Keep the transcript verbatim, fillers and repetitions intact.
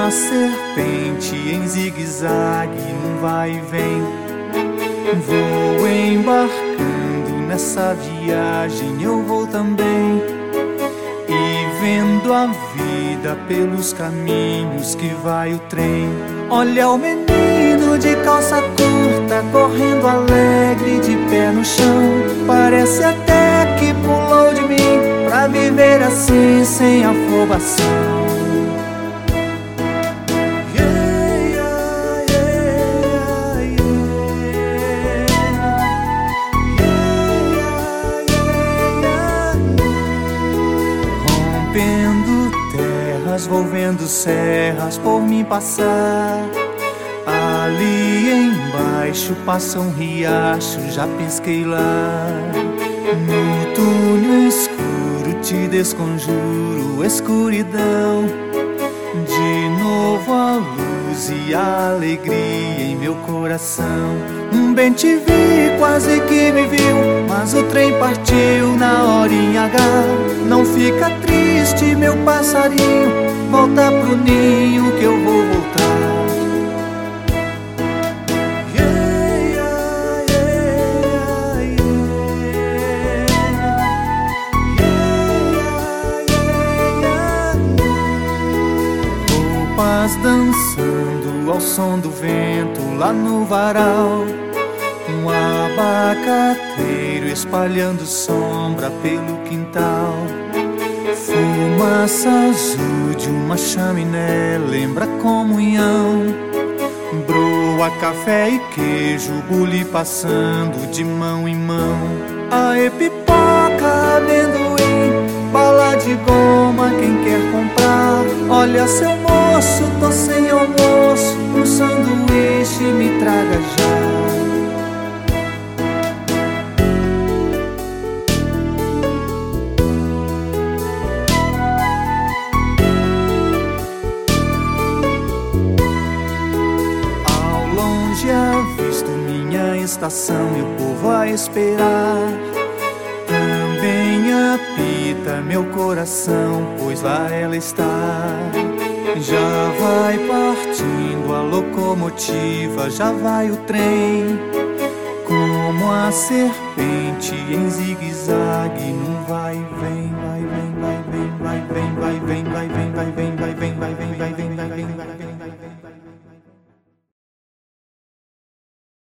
a serpente em zigue-zague, num vai e vem. Vou embarcando nessa viagem, eu vou também. E vendo a vida pelos caminhos que vai o trem. Olha o menino de calça curta, correndo alegre de pé no chão. Parece até que pulou de mim, pra viver assim sem afobação. Rompendo terras, volvendo serras por mim passar. Ali embaixo passa um riacho, já pesquei lá. No túnel escuro te desconjuro, escuridão. De novo a luz e a alegria em meu coração. Bem te vi, quase que me viu, mas o trem partiu na hora em H. Não fica triste, meu passarinho, volta pro ninho que eu vou voltar. Roupas dançando ao som do vento lá no varal. Um abacateiro espalhando sombra pelo quintal. Fumaça azul de uma chaminé lembra comunhão. Broa, café e queijo, bule passando de mão em mão. Aê, pipoca, amendoim, bala de goma, quem quer comprar? Olha, seu moço, tô sem almoço, um sanduíche me traga já. Avisto minha estação e o povo a esperar. Também apita meu coração, pois lá ela está. Já vai partindo a locomotiva, já vai o trem. Como a serpente em zigue-zague, num vai e vem, vai, vem, vai, vem, vai, vem, vai, vem, vai, vem, vai, vem.